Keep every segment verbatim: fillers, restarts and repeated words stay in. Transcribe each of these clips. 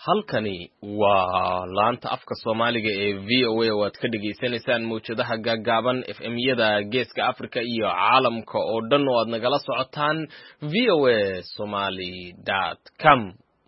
halkani waa laanta afka Soomaaliga ee V O A oo aad ka dhageysanaysaan muujadaha gaagaaban F M-yada Geeska Afrika iyo caalamka oo dhan oo aad nagala socotaan v o a somali dot com.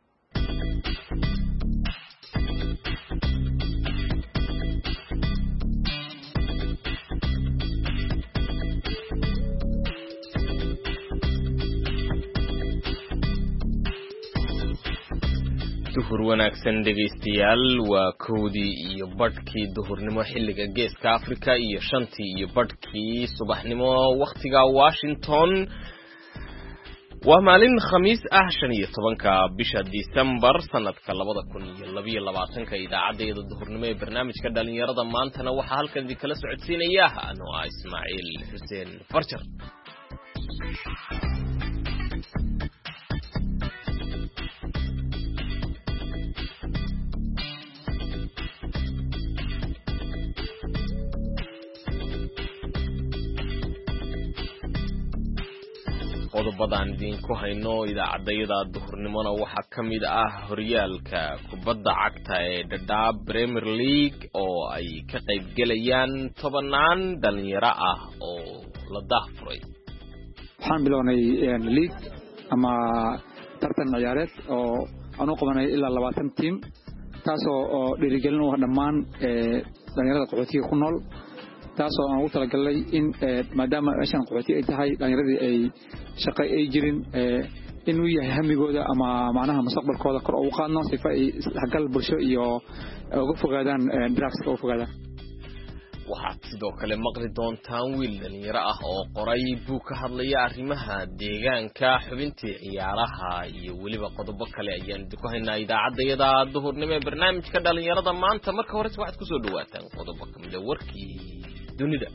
duhur wanaagsan dhegeystayaal waa koodii iyo badhkii duhurnimo xilliga Geeska Afrika iyo shantii iyo badhkii subaxnimo waqtiga Washington. waa maalin khamiis ah shan iyo tobanka bisha December sanadka labada kun iyo laba iyo labaatanka. idaacadda duhurnimo ee barnaamijka dhalinyarada maantana waxaa halkan idin kala socodsiinaya anoo ah Ismaaciil Xuseen Farjar. qodobadaan idinku hayno idaacadayada duhurnimona waxaa ka mid ah horyaalka kubadda cagta ee Dadaab Premier League oo ay ka qayb galayaan tobanaan dhalinyaro ah oo la daahfuray. waxaan bilownay league ama tartan ciyaareed oo aan u qabanay ilaa labaatan team taasoo oo dhiirigelin u ah dhammaan dhalinyarada qaxootiga ku nool, taasoo aan ugu talagalay in maadaama meeshan qaxooti ay tahay dhalinyaradii ay shaqo ay jirin inuu yahay hamigooda ama macnaha mustaqbalkooda kor ugu qaadno si ay isdhexgal bulsho iyo uga fogaadaan drugs uga fogaadaan. waxaad sidoo kale maqli doontaan wiil dhalinyaro ah oo qoray buu ka hadlaya arrimaha deegaanka, xubintii ciyaaraha iyo weliba qodobo kale ayaan idinku haynaa idaacadayada duhurnimo ee barnaamijka dhalinyarada maanta. marka hore waxaad ku soo dhawaataan qodobo ka mid ah warkii dunida.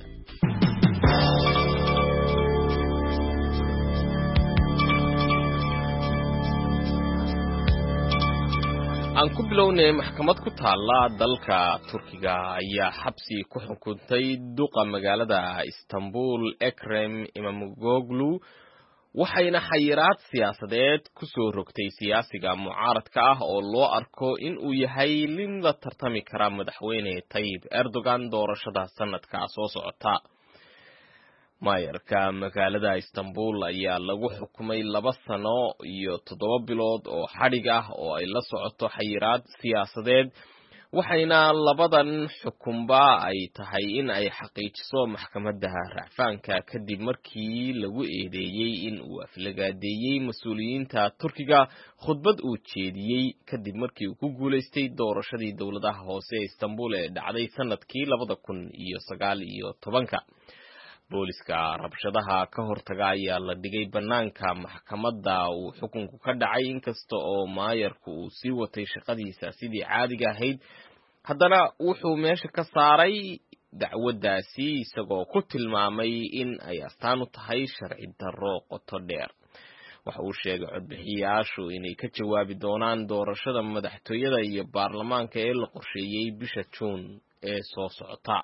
aan ku bilownay maxkamad ku taala dalka Turkiga ayaa xabsi ku xukuntay duqa magaalada Istanbul Ekrem Imamoglu, waxayna xayiraad siyaasadeed ku soo rogtay siyaasiga mucaaradka ah oo loo arko in uu yahay nin la tartami kara madaxweyne Tayyip Erdogan doorashada sanadka soo socota. maayarka magaalada Istanbul ayaa lagu xukumay laba sano iyo toddoba bilood oo xadhig ah oo ay la socoto xayiraad siyaasadeed, waxayna labadan xukunba ay tahay in ay xaqiijiso maxkamadda racfaanka kadib markii lagu eedeeyay in uu aflagaadeeyay mas'uuliyiinta Turkiga khudbad uu jeediyay kadib markii uu ku guuleystay doorashadii dowladaha hoose ee Istanbul ee dhacday sanadkii labada kun iyo sagaal iyo tobanka. booliska rabshadaha ka hortaga ayaa la dhigay banaanka maxkamadda uu xukunku ka dhacay, inkasta oo maayarku uu sii watay shaqadiisa sidii caadiga ahayd. haddana wuxuu meesha ka saaray dacwadaasi isagoo ku tilmaamay in ay astaan u tahay sharci darro qoto dheer. waxa uu sheegay codbixiyayaashu inay ka jawaabi doonaan doorashada madaxtooyada iyo baarlamaanka ee la qorsheeyay bisha Juun ee soo socota.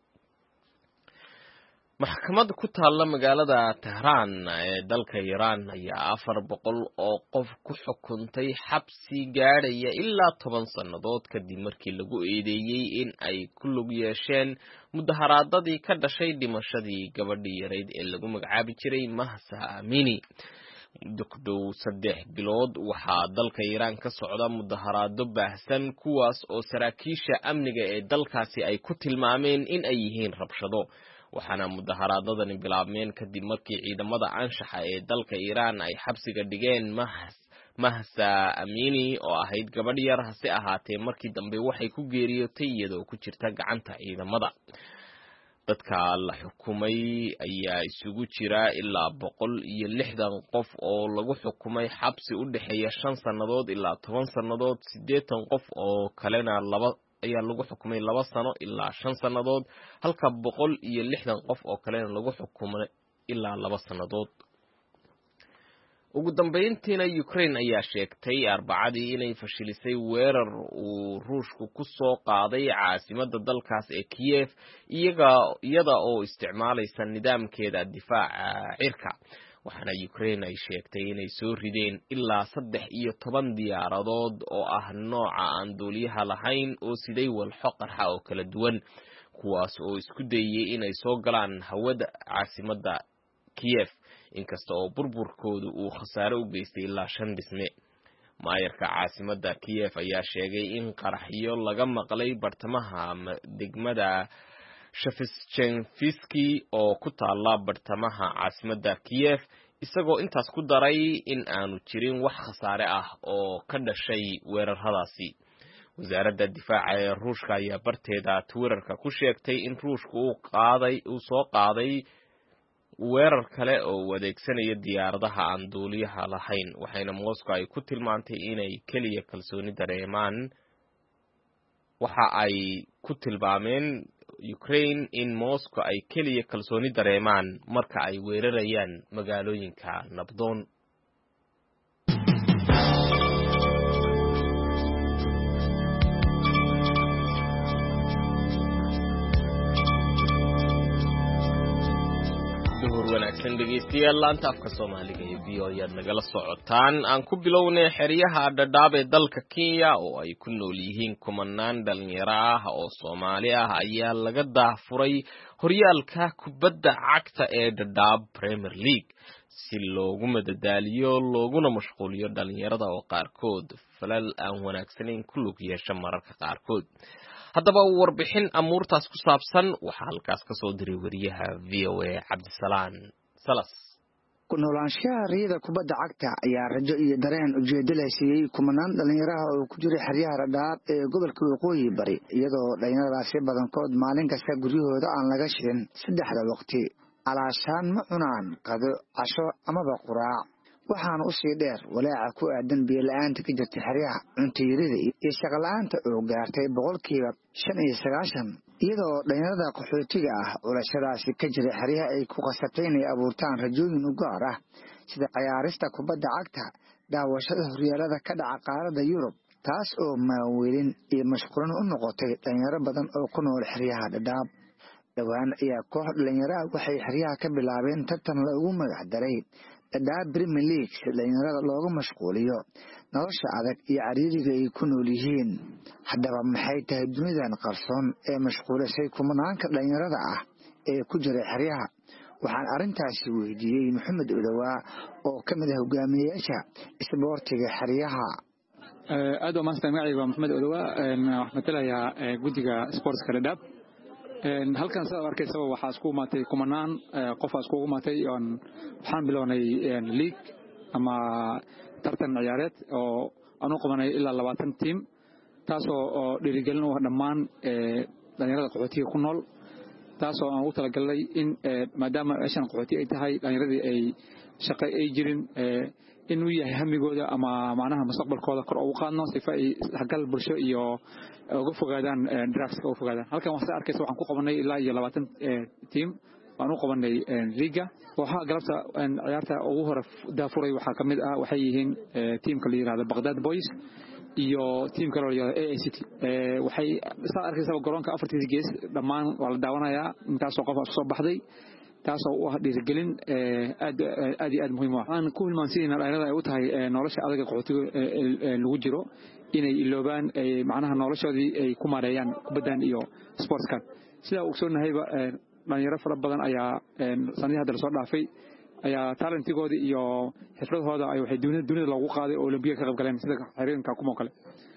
maxkamad ku taala magaalada Tehran ee dalka Iran ayaa afar boqol oo qof ku xukuntay xabsi gaadhaya ilaa toban sannadood kadib markii lagu eedeeyay in ay ku lug yeesheen mudaharaadadii ka dhashay dhimashadii gabadhii yarayd ee lagu magacaabi jiray Mahsa Amini. dugdhow saddex bilood waxaa dalka Iran ka socda mudaharaado baahsan, kuwaas oo saraakiisha amniga ee dalkaasi ay ku tilmaameen in ay yihiin rabshado. waxaana mudaharaadadani bilaabmeen kadib markii ciidamada anshaxa ee dalka Iran ay xabsiga dhigeen Mahsa Amini oo ahayd gabadh yar, hase ahaatee markii dambe waxay ku geeriyootay iyadoo ku jirta gacanta ciidamada. dadka la xukumay ayaa isugu jira ilaa boqol iyo lixdan qof oo lagu xukumay xabsi u dhexeeya shan sannadood ilaa toban sannadood. siddeetan qof oo kalena laba ayaa lagu xukumay laba sano ilaa shan sannadood, halka boqol iyo lixdan qof oo kalena lagu xukumay ilaa laba sannadood. ugu dambeyntiina Ukraine ayaa sheegtay Arbacadii inay fashilisay weerar uu Ruushku ku soo qaaday caasimadda dalkaas ee Kiev iyaga iyada oo isticmaalaysa nidaamkeeda difaaca cirka. waxaana Ukraine ay sheegtay inay soo rideen ilaa saddex iyo toban diyaaradood oo ah nooca aan duuliyaha lahayn oo siday walxo qarxa oo kala duwan kuwaas oo isku dayay inay soo galaan hawada caasimadda Kiev inkasta oo burburkoodu uu khasaare u geystay ilaa shan dhisme maayarka caasimadda Kiev ayaa sheegay in qaraxyo laga maqlay bartamaha degmada Shevchenkovsky oo ku taala bartamaha caasimadda Kiev isagoo intaas ku daray in aanu jirin wax khasaare ah oo ka dhashay weeraradaasi wasaaradda difaaca ee Ruushka ayaa barteeda Twitterka ku sheegtay in Ruushku uu qaaday uu soo qaaday weerar kale oo adeegsanaya diyaaradaha aan duuliyaha lahayn waxayna Moscow ay ku tilmaantay inay kaliya kalsooni dareemaan waxa ay ku tilmaameen Ukraine in Moscow ay kaliya kalsooni dareemaan marka ay weerarayaan magaalooyinka nabdoon wanaagsan dhegeystayaal laanta afka Soomaaliga ee V O A aad nagala socotaan aan ku bilownay xeryaha Dadaab ee dalka Kenya oo ay ku nool yihiin kumanaan dhalinyaro ah oo Soomaali ah ayaa laga daafuray horyaalka kubadda cagta ee Dadaab Premier League si loogu madadaaliyo looguna mashquuliyo dhalinyarada oo qaarkood falal aan wanaagsaneyn ku lug yeesha mararka qaarkood haddaba warbixin amuurtaas ku saabsan waxa halkaas ka soo diray wariyaha V O A Cabdisalaan Salas ku noolaanshaha riyada kubadda cagta ayaa rajo iyo dareen ujeedo leh siiyay kumanaan dhalinyaraha oo ku jira xeryaha Dadaab ee gobolka Waqooyi Bari iyadoo dhalinyaradaasi badankood maalin kasta guryahooda aan laga shirin saddexda waqti alaashaan ma cunaan qado casho amaba quraac waxaan u sii dheer walaaca ku aadan biyo la'aanta ka jirta xeryaha cunto yarida iyo shaqo la'aanta oo gaartay boqolkiiba shan iyo sagaashan iyadoo dhalinyarada qaxootiga ah culashadaasi ka jira xeryaha ay ku qasabtay inay abuurtaan rajooyin u gaar ah sida ciyaarista kubadda cagta daawashada horyaalada ka dhaca qaaradda Yurub taas oo maaweelin iyo mashquulin u noqotay dhalinyaro badan oo ku nool xeryaha Dadaab dhawaan ayaa koox dhalinyarada waxay xeryaha ka bilaabeen tartan lagu magac daray Dadaab Premier League si dhalinyarada looga mashquuliyo nolosha adag iyo cariiriga ay ku nool yihiin haddaba maxay tahay dunidan qarsoon ee mashquulisay kumanaanka dhalinyarada ah ee ku jira xeryaha waxaan arintaasi weydiiyey Maxamed Odawaa oo ka mid ah hogaamiyayaasha isboortiga xeryaha aad oo maanta magacayga Maxamed Odawaa waxaan talayaa guddiga sportska Dadaab halkan sida arkaysa waxa isku maatay kumanaan qof isku maatay waxaan bilownay league ama tartan ciyaareed oo aanu qabanay ilaa labaatan team taasoo dhirigelin u dhamaan dhalinyarada qaxootiga ku nool taasoo aan u talagalay in maadaama aysan qaxooti ay tahay dhalinyaradii ay shaqo ay jirin inuu yahay hamigooda ama macnaha mustaqbalkooda kor ugu qaadno sifa ay xagal bulsho iyo uga fogaadaan drugs uga fogaadaan halkan waxa arkaysa waxaan ku qabanay ilaa iyo labaatan team waan u qabanay liga waxa galabta ciyaarta ugu hore daafuray waxa kamid ah waxay yihiin teamka la yiraahdo Baghdad Boys iyo teamka la yiraahdo A A C T waxay sida arkaysa garoonka afartii gees dhamaan waa la daawanayaa intaas oo qof soo baxday taasoo u ah dhiirigelin aad aad aad muhiim ah aan ku hilmaansiina dhalinyarada ay u tahay nolosha adaga qaxootiga lagu jiro inay iloobaan macnaha noloshoodii ay ku maareeyaan kubaddan iyo sportskan sida uu soonahayba dhalinyaro fara badan ayaa sanadihii hadda soo dhaafay ayaa talentigooda iyo xirfadahooda ay waxay dunida dunida loogu qaaday oo Olympic ka qayb galeen sida xiriirka kuma kale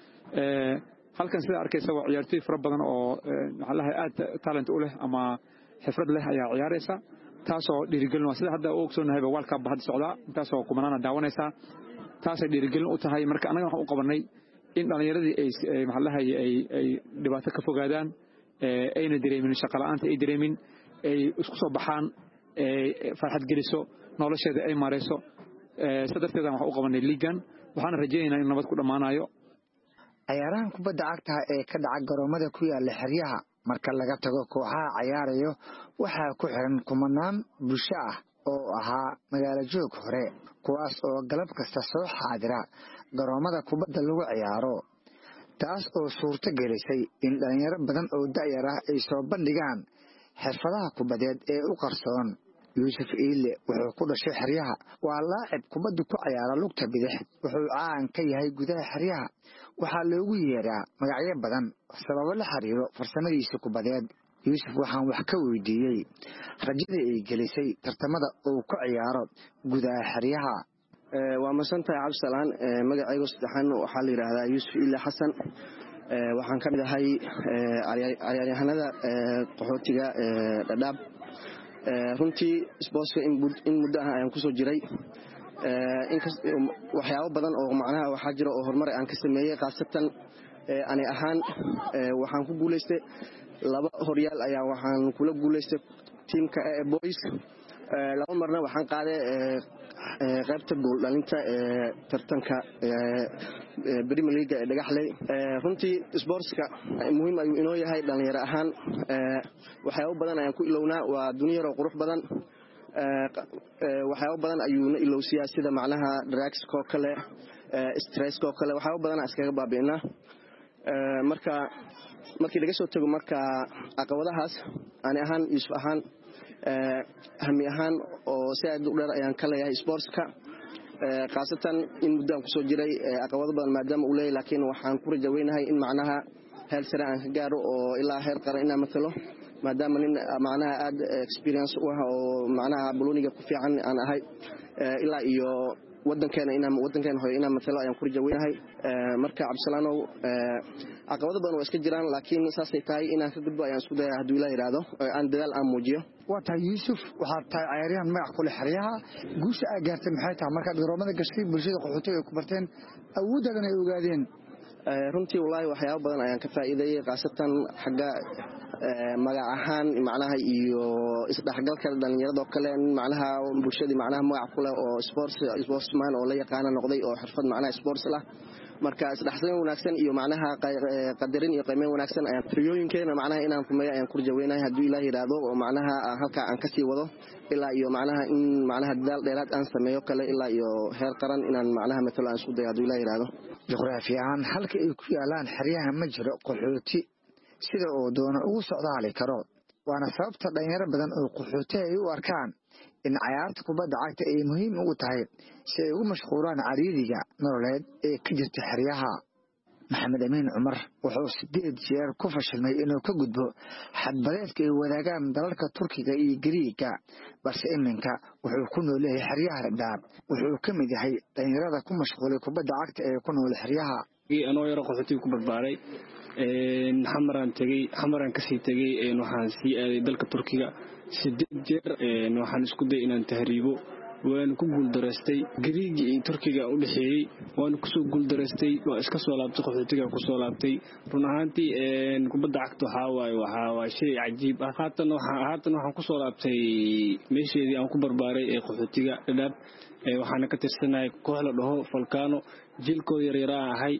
ee halkan sida arkaysa waa ciyaartoy fara badan oo waxa la aad talent u leh ama xirfad leh ayaa ciyaaraysa taasoo dhiirigelin waa sida hadda uu ogsoonahay World Cup hadda socda taasoo kumanaan daawanaysa taasoo dhiirigelin u tahay marka anaga waxaan u qabanay in dhalinyaradii ay maxallahay ay ay dhibaato ka fogaadaan ee ayna dareemin shaqo la'aanta ay dareemin ay isku soo baxaan ee farxad geliso nolosheeda ay maareyso ee sadarteeda waxaan u qabanay liigan waxaan rajaynaynaa in nabad ku dhamaanayo ciyaarahan kubadda cagta ee ka dhaca garoomada ku yaala xeryaha marka laga tago kooxaha ciyaarayo waxaa ku xiran kumanaan bulsho ah oo ahaa magaalo joog hore kuwaas oo galab kasta soo xaadira garoomada kubadda lagu ciyaaro taas oo suurto gelisay in dhalinyaro badan oo da'yar ah ay soo bandhigaan xirfadaha kubadeed ee u qarsoon yuusuf iile wuxuu ku dhashay xeryaha waa laacib kubadda ku ciyaara lugta bidix wuxuu caan ka yahay gudaha xeryaha waxaa loogu yeeraa magacyo badan sababo la xiriiro farsamadiisa kubadeed yuusuf waxaan wax ka weydiiyey rajada ay gelisay tartamada uu ku ciyaaro gudaha xeryaha waa masantahay cabdisalaan magacaygu saddexan waxaa la yidhaahdaa yuusuf iile xasan waxaan ka mid ahay ciyaaryahanada qaxootiga dhadhaab runtii sportska in muddo ah ayaan kusoo jiray waxyaabo badan oo macnaha waxaa jira oo horumar aan ka sameeyey khaasatan ani ahaan waxaan ku guulaystay laba horyaal ayaa waxaan kula guulaystay tiimka boys laba marna waxaan qaaday qaybta gool dhalinta ee tartanka Premier League ee dhagaxley runtii sportska muhiim ayuu inoo yahay dhalinyaro ahaan waxyaabo badan ayaan ku ilownaa waa dunya yar oo qurux badan waxyaabo badan ayuu ilowsiyaa sida macnaha drugs ko kale stress ko kale waxyaabo badan iskaga baabi'inaa marka markii laga soo tago marka caqabadahaas aan ahaan Yuusuf ahaan hami ahaan oo si aad u dheer ayaan ka leeyahay sportska khaasatan in muddo ku soo jiray caqabado badan maadaama uu leeyahay laakiin waxaan ku rajaynahay in macnaha heer sare aan ka gaaro oo ilaa heer qaran inaan matalo maadaama nin macnaha aad experience u ah oo macnaha buloniga ku fiican aan ahay ilaa iyo wadankeena inaan wadankeena hooyo inaan matalo ayaan ku rajaynahay marka Cabdisalaanow caqabado badan waa iska jiraan laakiin saasay tahay inaan ka gudbo ayaan isku dayaa haddii la yiraahdo aan dadaal aan muujiyo wata yuusuf waxaad tahay ciyaaryahan magac ku leh xeryaha guusha aad gaartay maxay tahay markaad garoomada gashay bulshada qaxootiga ay ku barteen awoodaadan ay ogaadeen runtii wallaahi waxyaabo badan ayaan ka faa'iideeyay khaasatan xagga magac ahaan macnaha iyo isdhaxgalka dhalinyarada oo kale macnaha bulshada macnaha magac ku leh oo sports sportsman oo la yaqaan noqday oo xirfad macnaha sports lah marka isdhaxsan wanaagsan iyo macnaha qadarin iyo qiimeyn wanaagsan ayaan triyooyinkeena macnaha inaan kumeeyo ayaan ku rajaynahay haddii Ilaahay yiraahdo oo macnaha halka aan ka sii wado ilaa iyo macnaha in macnaha dadaal dheeraad aan sameeyo kale ilaa iyo heer qaran inaan macnaha matalo aan isku dayo haddii Ilaahay yiraahdo juqraafi ahaan halka ay ku yaalaan xeryaha ma jiro qaxooti sida oo doona ugu socdaali karo waana sababta dhalinyaro badan oo qaxooti ay u arkaan in ciyaarta kubadda cagta ay muhiim ugu tahay si ay ugu mashquulaan cariiriga nololeed ee ka jirta xeryaha maxamed amiin cumar wuxuu sideed jeer ku fashilmay inuu ka gudbo xadbadeedka ay wadaagaan dalalka turkiga iyo gariiga balse iminka wuxuu ku nool yahay xeryaha dhadhaab wuxuu ka mid yahay dhalinyarada ku mashquulay kubadda cagta ee ku nool xeryaha anoo yaro qaxootiga ku barbaaray xamaraan tegey xamaraan kasii tegey waxaan sii aaday dalka turkiga sideed jeer waxaan isku day inaan tahriibo waan ku guuldareystay gariigii iyo turkiga u dhaxeeyay waan ku soo guuldareystay waa iska soo laabtay qaxootiga ku soo laabtay run ahaantii kubadda cagta waxa waaye waxa waa shay cajiib ah haatan waxaan haatan waxaan ku soo laabtay meesheedii aan ku barbaaray ee qaxootiga dhadhaab waxaana ka tirsanahay koox la dhaho Volcano jilkooda yar yar ahay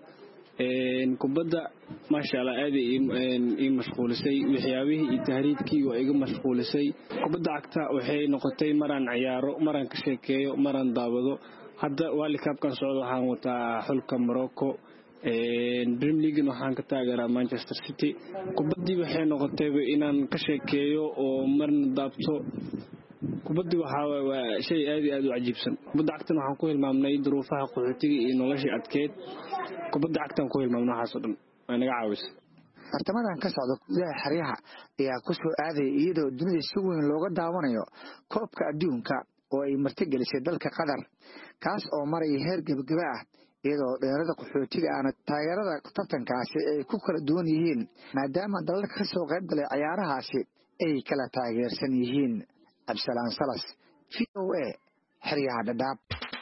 kubadda maasha Allah aad ay mashquulisay waxyaabihii iyo tahriibkii waa iga mashquulisay kubadda cagta waxay noqotay maraan ciyaaro maraan ka sheekeeyo maraan daawado hadda World Cup-kan socdo waxaan wataa xulka Morocco Premier League waxaan ka taageeraa Manchester City kubaddii waxay noqotay inaan ka sheekeeyo oo marna daabto kubaddu waxa waa shay aad aad u cajiibsan kubadda cagtan waxaan ku hilmaamnay duruufaha qaxootiga iyo nolosha adkeed kubadda cagtan ku hilmaamnaa waxaas oo dhan waa naga caawisay tartamadan ka socda gudaha xeryaha ayaa ku soo aaday iyadoo dunida si weyn looga daawanayo koobka adduunka oo ay martigelisay dalka Qatar kaas oo maray heer gabagaba ah iyadoo dheerada qaxootiga aan taageerada tartankaasi ay ku kala duwan yihiin maadaama dalalka ka soo qayb galay ciyaarahaasi ay kala taageersan yihiin Absalan Salas V O A xeryaha dhadhaab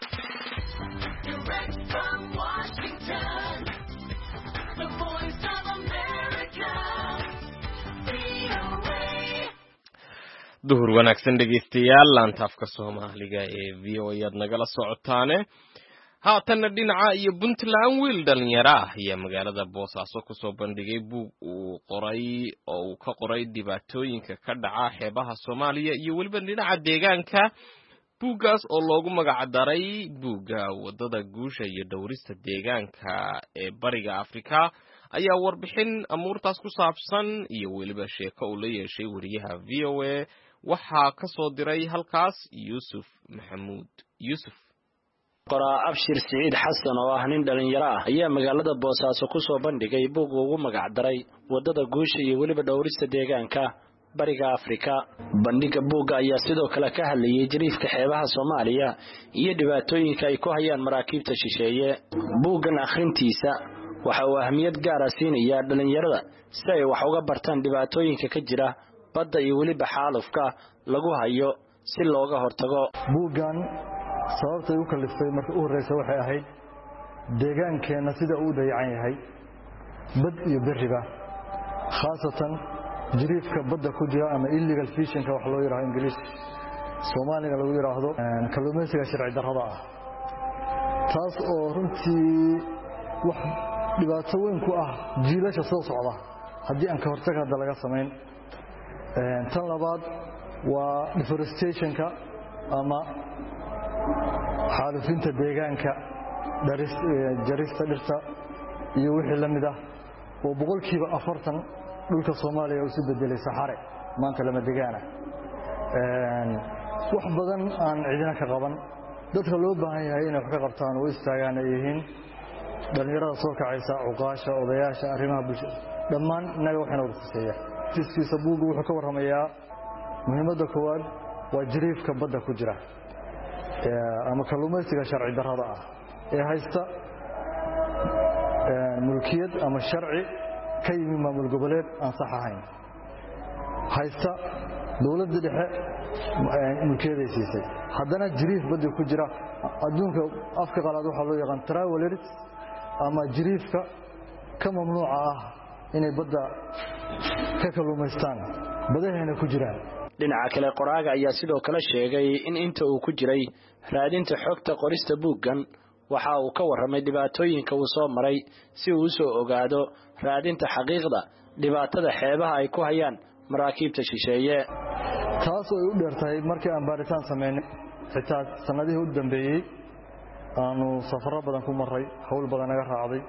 duhur wanaagsan dhegeystayaal laanta afka Soomaaliga ee V O A aad nagala socotaane haatan dhinaca iyo Puntland wiil dhalinyaro ah ayaa magaalada Boosaaso ku soo bandhigay buug uu qoray oo uu ka qoray dhibaatooyinka ka dhaca xeebaha Soomaaliya iyo waliba dhinaca deegaanka buugaas oo loogu magac daray buugga wadada guusha iyo dhawrista deegaanka ee bariga Afrika ayaa warbixin amuurtaas ku saabsan iyo waliba sheeko uu la yeeshay wariyaha V O A waxaa ka soo diray halkaas Yuusuf Maxamuud Yuusuf qoraa Abshir Saciid Xasan oo ah nin dhalinyaro ah ayaa magaalada Boosaaso ku soo bandhigay buug ugu magac daray wadada guusha iyo waliba dhowrista deegaanka bariga Afrika. Bandhiga buugga ayaa sidoo kale ka hadlayay jariifka xeebaha Soomaaliya iyo dhibaatooyinka ay ku hayaan maraakiibta shisheeye. Buuggan akhrintiisa waxa uu ahmiyad gaar ah siinayaa dhalinyarada si ay wax uga bartaan dhibaatooyinka ka jira badda iyo waliba xaalufka lagu hayo si looga hortago. Buuggan sababta uu kaliftay markii uu horeysay waxay ahayd deegaankeena sida uu dayacan yahay bad iyo bariba khaasatan jiriifka badda ku jira ama illegal fishing ka wax loo yiraahdo Ingiriis Soomaaliga lagu yiraahdo kalluumaysiga sharci darrada ah taas oo runtii wax dhibaato weyn ku ah jiilasha soo socda haddii aan ka hortag hadda laga sameyn. Tan labaad waa deforestation-ka ama xaalufinta deegaanka jarista dhirta iyo wixii la mid ah oo boqolkiiba afartan dhulka Soomaaliya uu bedelay saxare maanta lama degaana. wax badan aan cidina ka qaban dadka loo baahan yahay inay wax ka qabtaan oo istaagaan ay yihiin dhalinyarada soo kacaysa uqaasha odayaasha arrimaha bulshada dhammaan naga waxna u xiseeyaa. Tiskiisa buugu wuxuu ka warramayaa muhiimadda koowaad waa jiriifka badda ku jira ama kalluumaysiga sharci darrada ah ee haysta mulkiyad ama sharci ka yimid maamul goboleed aan sax ahayn haysta dawladda dhexe mulkiyada siisay haddana jiriif badda ku jira adduunka afka qalaad waxa loo yaqaan travelers ama jiriifka ka mamnuuca ah inay badda ka kalluumaystaan badaheena ku jiraan. dhinaca kale qoraaga ayaa sidoo kale sheegay in inta uu ku jiray raadinta xogta qorista buuggan waxa uu ka warramay dhibaatooyinka uu soo maray si uu soo ogaado raadinta xaqiiqda dhibaatada xeebaha ay ku hayaan maraakiibta shisheeye. taas oo ay u dheertahay markii aan baaritaan sameynay xitaa sanadihii u dambeeyay aanu safaro badan ku maray hawl badan naga raacday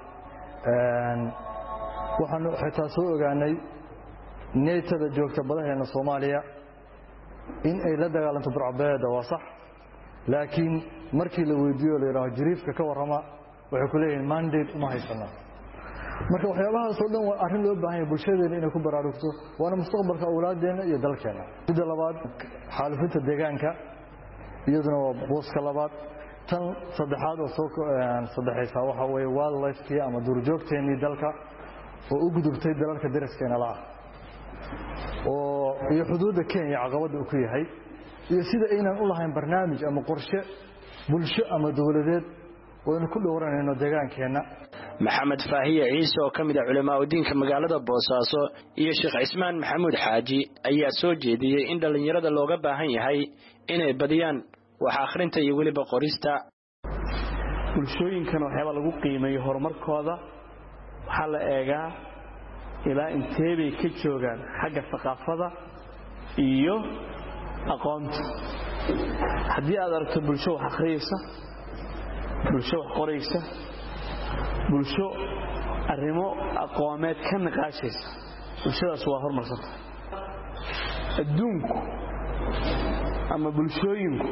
waxaanu xitaa soo ogaanay neetada joogta badaheena Soomaaliya in ay la dagaalanto burcabeeda waa sax laakiin markii la weydiiyo la yiraahdo jiriifka ka warrama waxay ku leeyihiin mandate uma haysana. marka waxyaabahaas oo dhan waa arrin loo baahan yahay bulshadeena inay ku baraarugto waana mustaqbalka awlaadeena iyo dalkeena. midda labaad xaalufinta deegaanka iyaduna waa booska labaad. tan saddexaad oo soo saddexaysa waxa weeye wildlife ama duurjoogteennii dalka oo u gudubtay dalalka deriskeena la ah oo iyo xuduudda Kenya caqabad uu ku yahay iyo sida aynaan u lahayn barnaamij ama qorshe bulsho ama dawladeed oo ku dhowranayno deegaankeena. Maxamed Faahiye Ciise oo kamid ah culimada diinka magaalada Boosaaso iyo Sheekh Ismaan Maxamuud Xaaji ayaa soo jeediyay in dhalinyarada looga baahan yahay inay badiyaan wax akhrinta iyo waliba qorista. bulshooyinkan waxyaaba lagu qiimeeyo horumarkooda waxa la eegaa ilaa intee bay ka joogaan xagga thaqaafada iyo aqoonta. haddii aad aragto bulsho wax akhriyaysa bulsho wax qoraysa bulsho arrimo aqoomeed ka naqaashaysa bulshadaas waa horumarsanta. adduunku ama bulshooyinku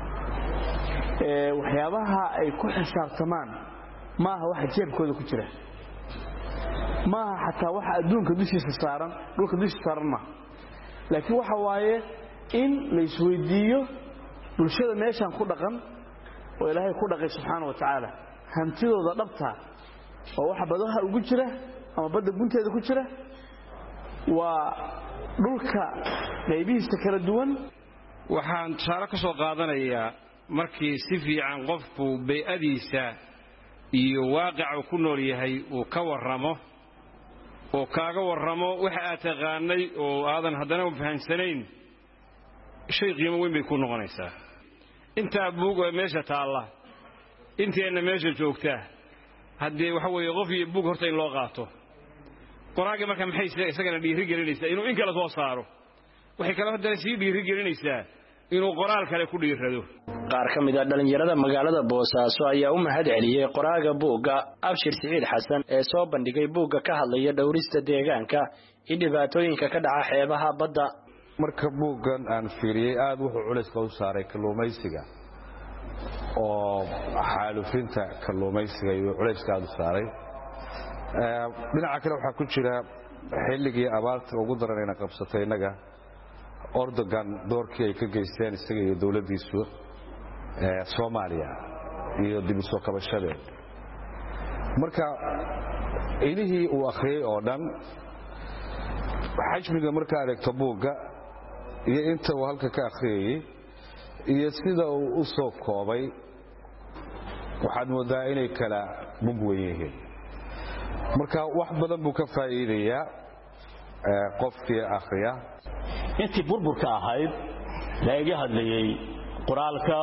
ee waxyaabaha ay ku xisaabtamaan maaha waxa jeebkooda ku jira maaha xataa waxa adduunka dushiisa saaran dhulka dushiisa saaran ma laakiin waxa waaye in la isweydiiyo bulshada meeshan ku dhaqan oo Ilaahay ku dhaqay subxaanahu wa ta'ala hantidooda dhabta oo waxa badaha ugu jira ama badda gunteeda ku jira waa dhulka qaybihiisa kala duwan. waxaan tusaale ka soo qaadanayaa markii si fiican qofku bay'adiisa iyo waaqica ku nool yahay uu ka warramo oo kaaga warramo waxa aad taqaanay oo aadan haddana u fahansanayn shay qiimo weyn bay ku noqonaysaa. inta buug meesha taala inteena meesha joogta haddii waxa weeye qof iyo buug horta in loo qaato qoraaga marka maxay isagana dhiiri gelinaysaa inuu in kala soo saaro waxay kala hadda si dhiiri gelinaysaa inuu qoraal kale ku dhiirado. qaar ka mid ah dhalinyarada magaalada Boosaaso ayaa u mahad celiyay qoraaga buugga Abshir Saciid Xasan ee soo bandhigay buugga ka hadlaya dhowrista deegaanka iyo dhibaatooyinka ka dhaca xeebaha badda. marka buuggan aan fiiriyey aad wuxuu culayska u saaray kalluumaysiga oo xaalufinta kalluumaysiga iyo culayska aad u saaray dhinaca kale waxaa ku jira xilligii abaarta ugu daranayna qabsatay innaga Erdogan doorkii ay ka geysteen isaga iyo dawladdiisu Soomaaliya iyo dib u soo kabashada marka ilihii uu akhriyay oo dhan xajmiga marka aragto buugga iyo inta uu halka ka akhriyay iyo sida uu u soo koobay waxaad moodaa inay kala mug weyn yihiin marka wax badan buu ka faa'iideeyaa qofkii akhriya intii burburka ahayd la iga hadlayay qoraalka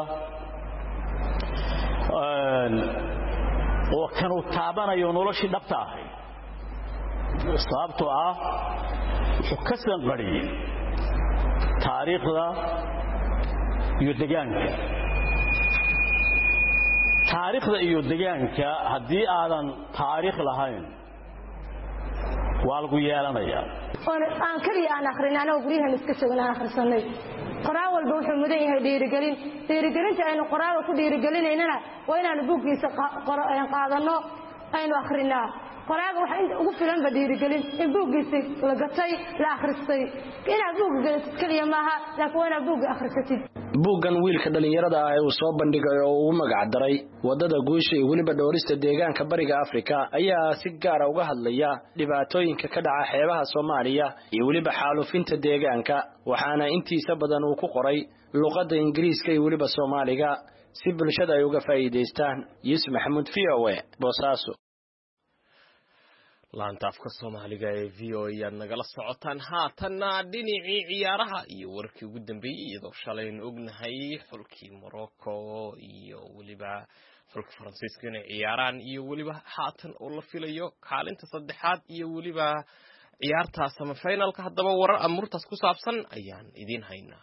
oo kan uu taabanayo noloshii dhabta ahayd sababtoo ah wuxuu ka sanqariyey taariikhda iyo deegaanka taariikhda iyo deegaanka haddii aadan taariikh lahayn waa lagu yeelanayaa aan kaliya aan akhrinay anoo guryahan iska joogna aan akhrisanay qoraal walba wuxuu mudan yahay dhiirigelin dhiirigelinta aynu qoraalka ku dhiirigelinaynana waa inaanu buuggiisa qaadano aynu akhrinaa qoraalka waxa inta ugu filan ba dhiirigelin in buuggiisa la gatay la akhristay inaad buugga galatid kaliya maaha laakiin waa inaad buugga akhrisatid buuggan wiilka dhalinyarada ah ee uu soo bandhigay oo uu magac daray wadada guusha iyo weliba dhowrista deegaanka bariga Afrika ayaa si gaar ah uga hadlaya dhibaatooyinka ka dhaca xeebaha Soomaaliya iyo weliba xaalufinta deegaanka waxaana intiisa badan uu ku qoray luqadda Ingiriiska iyo weliba Soomaaliga si bulshada ay uga faa'iideystaan Yusuf Maxamuud V O A Boosaaso laanta afka Soomaaliga ee V O A aad nagala socotaan haatanna dhinacii ciyaaraha iyo warkii ugu dambeeyay iyadoo shalay aan ognahay xulkii Morocco iyo waliba xulka Faransiiska inay ciyaaraan iyo waliba haatan oo la filayo kaalinta saddexaad iyo waliba ciyaarta semi-finalka haddaba warar amurtaas ku saabsan ayaan idin haynaa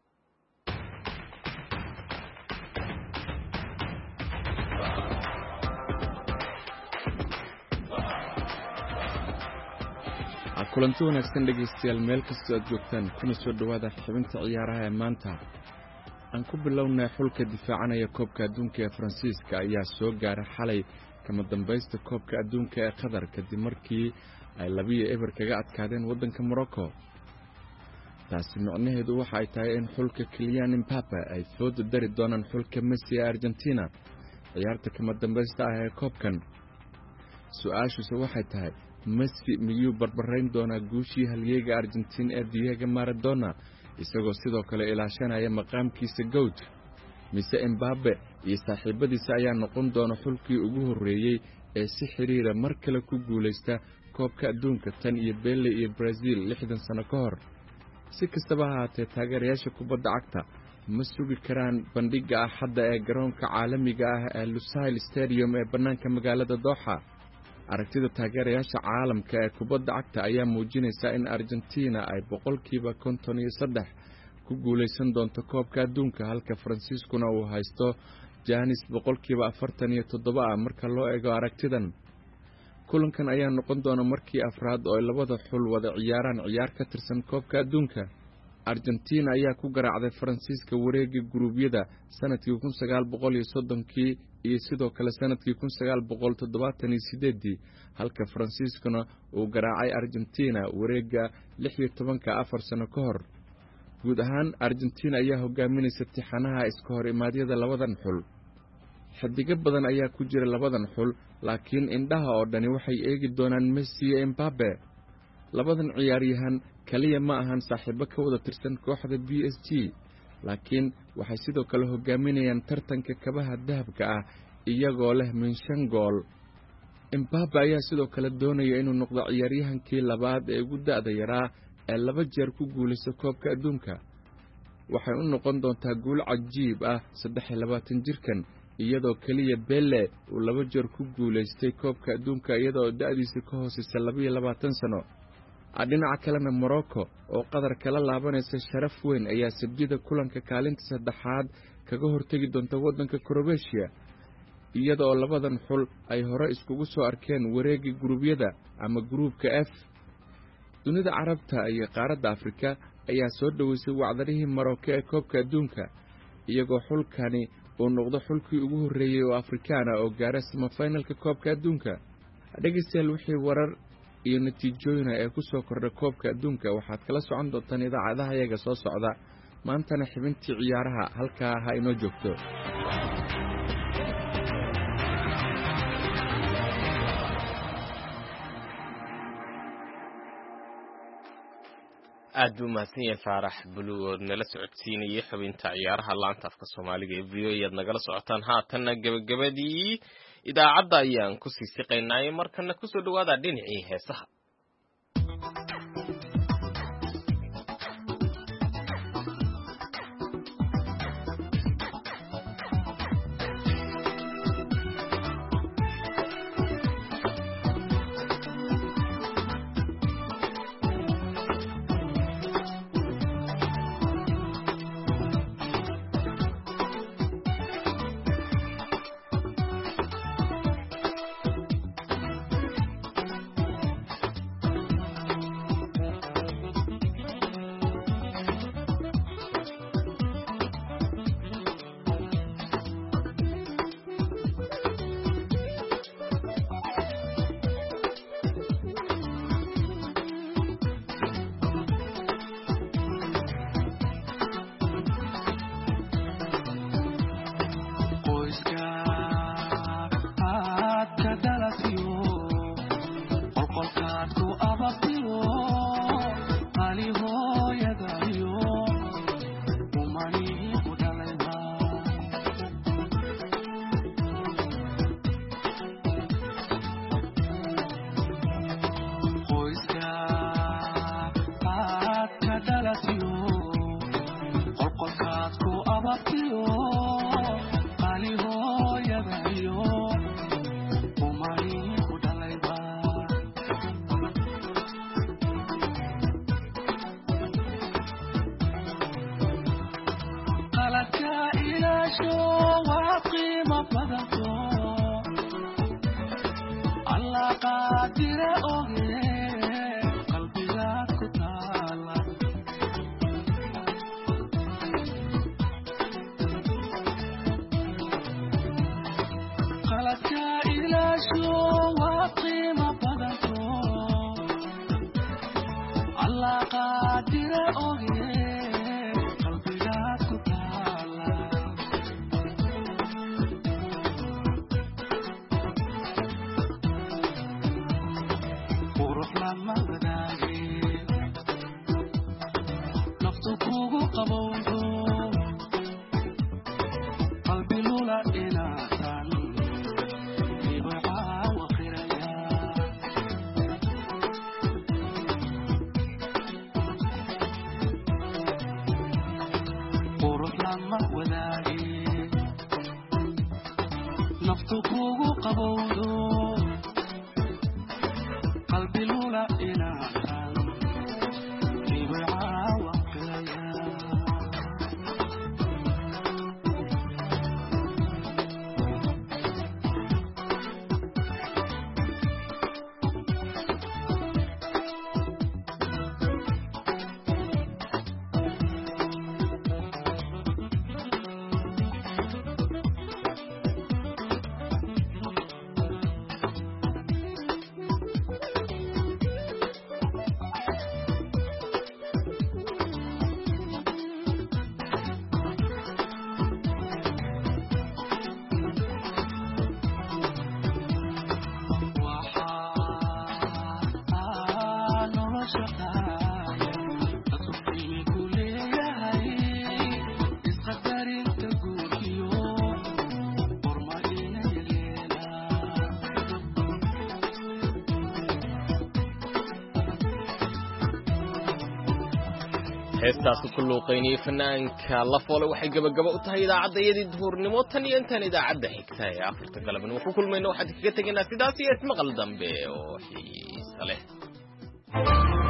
kulanti wanaagsan dhegaystayaal meel kastoo aad joogtaan kuna soo dhowaada xubinta ciyaaraha ee maanta aan ku bilownay xulka difaacanaya koobka adduunka ee Faransiiska ayaa soo gaaray xalay kama dambaysta koobka adduunka ee Qatar kadib markii ay labiyo eber kaga adkaadeen waddanka Morocco taasi macnaheedu waxa ay tahay in xulka Kylian Mbappe ay foodo dari doonaan xulka Messi ee Argentina ciyaarta kama dambaysta ah ee koobkan su'aashu waxay tahay Messi miyuu barbarayn doonaa guushii halyeega Argentina ee Diego Maradona isagoo sidoo kale ilaashanaya maqaamkiisa goat mise Mbappe iyo saaxiibadiisa ayaa noqon doona xulkii ugu horeeyay ee si xiriira mar kale ku guuleysta koobka adduunka tan iyo Pele iyo Brazil lixdan sano ka hor si kastaba ha ahaatee taageerayaasha kubadda cagta ma sugi karaan bandhigga axadda ee garoonka caalamiga ah ee Lusail Stadium ee bannaanka magaalada Doha aragtida taageerayaasha caalamka ee kubadda cagta ayaa muujinaysa in Argentina ay boqolkiiba konton iyo saddex ku guuleysan doonto koobka adduunka halka Faransiiskuna uu haysto jaanis boqolkiiba afartan iyo toddoba ah marka loo eego aragtidan kulankan ayaa noqon doona markii afraad oo labada xul wada ciyaaraan ciyaar ka tirsan koobka adduunka Argentina ayaa ku garaacday Faransiiska wareegga guruubyada sanadkii kun sagaal boqol iyo soddonkii iyo sidoo kale sanadkii kun sagaal boqol toddobaatan iyo sideed halka Faransiiskuna uu garaacay Argentina wareegga lix iyo tobanka afar sano ka hor guud ahaan Argentina ayaa hogaaminaysa tixanaha iska hor imaadyada labadan xul xidiga badan ayaa ku jira labadan xul laakiin indhaha oo dhani waxay eegi doonaan Messi iyo Mbappe labadan ciyaaryahan kaliya ma ahan saaxiibo ka wada tirsan kooxda B S G laakiin waxay sidoo kale hogaaminayaan tartanka kabaha dahabka ah iyagoo leh min shan gool Mbappe ayaa sidoo kale doonaya inuu noqdo ciyaaryahankii labaad ee ugu da'da yaraa ee laba jeer ku guuleysta koobka adduunka waxay u noqon doontaa guul cajiib ah saddex iyo labaatan jirkan iyadoo kaliya Pele uu laba jeer ku guuleystay koobka adduunka iyadoo da'diisa ka hooseysa laba iyo labaatan sano dhinaca kalena Morocco oo Qatar kala laabanaysa sharaf weyn ayaa sabtida kulanka kaalinta saddexaad kaga hortagi doonta waddanka Croatia iyadoo labadan xul ay hore iskugu soo arkeen wareegga guruubyada ama gruubka F dunida Carabta iyo qaaradda Afrika ayaa soo dhoweysay wacdarihii Marocco ee koobka adduunka iyagoo xulkani uu noqdo xulkii ugu horreeyay oo Afrikaana oo gaaray semifinalka koobka adduunka. dhegeystayaal wixii warar iyo natiijooyin ee ku soo kordhay koobka adduunka waxaad kala socon doontaan idaacadaha iyaga soo socda. maantana xibintii ciyaaraha halkaa ha inoo joogto. aad buu mahadsan yahay Faarax Buluud nala socodsiinayay xubinta ciyaaraha laanta afka Soomaaliga ee V O A aad nagala socotaan haatanna gabagabadii idaacadda ayaan ku sii siqaynay markana ku soo dhawaada dhinacii heesaha. heestaas ku luuqeynay fanaanka la foole waxay gabagaba u tahay idaacadayadii duhurnimo tan iyo intaan idaacadda xigta ee afarta galabnimo ku kulmayno waxaan kaga tegaynaa sidaas iyo ismaqal dambe oo xiiso leh.